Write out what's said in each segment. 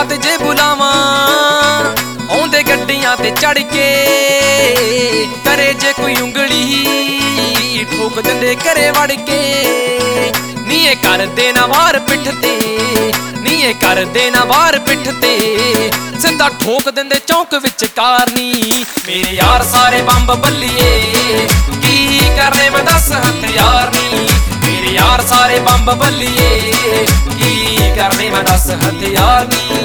ਤੇ ਜੇ ਬੁਲਾਵਾਂ ਆਉਂਦੇ ਗੱਡੀਆਂ ਤੇ ਚੜ ਕੇ, ਕਰੇ ਜੇ ਕੋਈ ਉਂਗਲੀ ਠੋਕ ਦਿੰਦੇ ਘਰੇ ਵੜ ਕੇ। ਨੀ ਇਹ ਕਰਦੇ ਨਾ ਵਾਰ ਪਿੱਠ ਤੇ, ਨੀ ਇਹ ਕਰਦੇ ਨਾ ਵਾਰ ਪਿੱਠ ਤੇ, ਸਿੱਧਾ ਠੋਕ ਦਿੰਦੇ ਚੌਂਕ ਵਿੱਚ ਕਾਰਨੀ। ਮੇਰੇ ਯਾਰ ਸਾਰੇ ਬੰਬ ਬੱਲੀਏ, ਕੀ ਕਰਨੇ ਮੈਂ ਦੱਸ ਹਥਿਆਰ ਨੀ। ਮੇਰੇ ਯਾਰ ਸਾਰੇ ਬੰਬ ਬੱਲੀਏ, ਕੀ ਕਰਨੇ ਮੈਂ ਦੱਸ ਹਥਿਆਰ ਨੀ।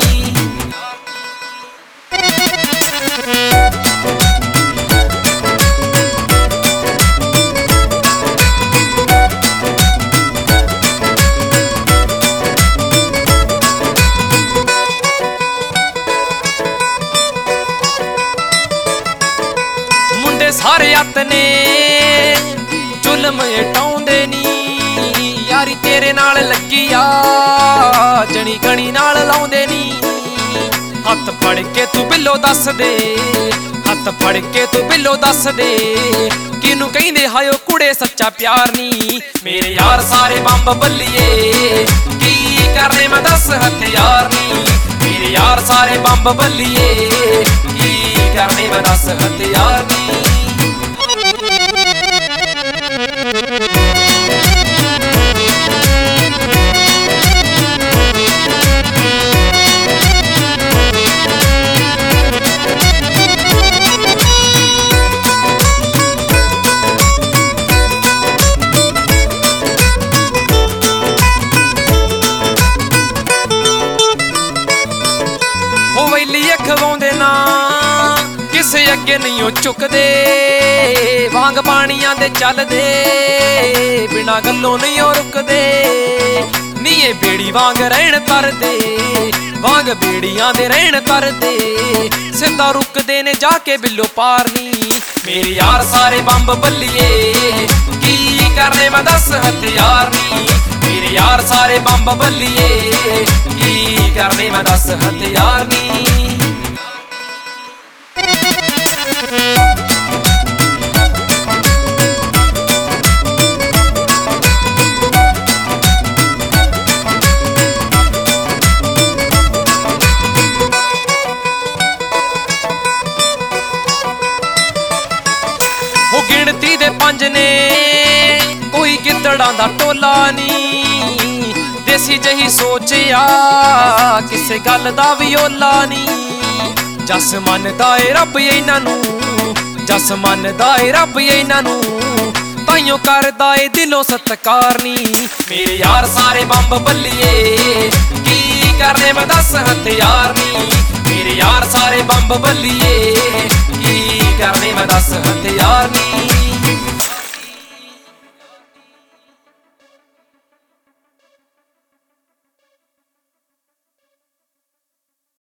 ਮੁੰਡੇ ਸਾਰੇ ਅੱਤ ਨੇ ਜ਼ੁਲਮ ਹਟਾਉਂਦੇ ਨੀ, ਯਾਰੀ ਤੇਰੇ ਨਾਲ ਲੱਗੀ ਆ ਜਣੀ ਗਣੀ ਨਾਲ ਲਾਉਂਦੇ ਨੀ। ਹੱਥ ਫੜ ਕੇ ਤੂੰ ਬਿੱਲੋ ਦੱਸ ਦੇ, ਹੱਥ ਫੜ ਕੇ ਤੂੰ ਬਿੱਲੋ ਦੱਸ ਦੇ, ਕਿਹਨੂੰ ਕਹਿੰਦੇ ਹਾਇਓ ਕੁੜੇ ਸੱਚਾ ਪਿਆਰ ਨੀ। ਮੇਰੇ ਯਾਰ ਸਾਰੇ ਬੰਬ ਬੱਲੀਏ, ਕੀ ਕਰਨੇ ਮੈਂ ਦੱਸ ਹਥਿਆਰ ਨੀ। ਮੇਰੇ ਯਾਰ ਸਾਰੇ ਬੰਬ ਬੱਲੀਏ, ਕੀ ਕਰਨੇ ਮੈਂ ਦੱਸ ਹਥਿਆਰ ਨੀ। ਵੈਲੀ ਅਖਵਾਉਂਦੇ ਨਾ ਕਿਸੇ ਅੱਗੇ ਨਹੀਂ ਉਹ ਝੁਕਦੇ, ਵਾਂਗ ਪਾਣੀਆਂ ਦੇ ਚੱਲਦੇ ਬਿਨਾਂ ਗੱਲੋਂ ਨਹੀਂ ਉਹ ਰੁਕਦੇ। ਨੀ ਇਹ ਬੇੜੀ ਵਾਂਗ ਰਹਿਣ ਤਰਦੇ, ਵਾਂਗ ਬੇੜੀਆਂ ਦੇ ਰਹਿਣ ਤਰਦੇ, ਸਿੱਧਾ ਰੁਕਦੇ ਨੇ ਜਾ ਕੇ ਬਿੱਲੋ ਪਾਰ ਨੀ। ਮੇਰੇ ਯਾਰ ਸਾਰੇ ਬੰਬ ਬੱਲੀਏ, ਕੀ ਕਰਨੇ ਮੈਂ ਦੱਸ ਹਥਿਆਰ ਨੀ। ਮੇਰੇ ਯਾਰ ਸਾਰੇ ਬੰਬ ਬੱਲੀਏ, ਕੀ ਕਰਨੇ ਮੈਂ ਦੱਸ ਹਥਿਆਰ ਨੀ। ਉਹ ਗਿਣਤੀ ਦੇ 5 ਨੇ ਕੋਈ ਗਿੱਦੜਾਂ ਦਾ ਟੋਲਾ ਨੀ, ਦੇਸੀ ਜਹੀ ਸੋਚਿਆ ਕਿਸੇ ਗੱਲ ਦਾ ਵੀ ਓਲਾ ਨੀ। ਜਸ ਮੰਨਦਾ ਏ ਰੱਬ ਇਹਨਾਂ ਨੂੰ, ਜਸ ਮੰਨਦਾ ਏ ਰੱਬ ਇਹਨਾਂ ਨੂੰ, ਤਾਈਓ ਕਰਦਾ ਏ ਦਿਲੋਂ ਸਤਿਕਾਰ ਨੀ। ਮੇਰੇ ਯਾਰ ਸਾਰੇ ਬੰਬ ਬੱਲੀਏ, ਕੀ ਕਰਨੇ ਮੈਂ ਦੱਸ ਹਥਿਆਰ ਨੀ। ਮੇਰੇ ਯਾਰ ਸਾਰੇ ਬੰਬ ਬੱਲੀਏ, ਕੀ ਕਰਨੇ ਮੈਂ ਦੱਸ ਹਥਿਆਰ ਨੀ।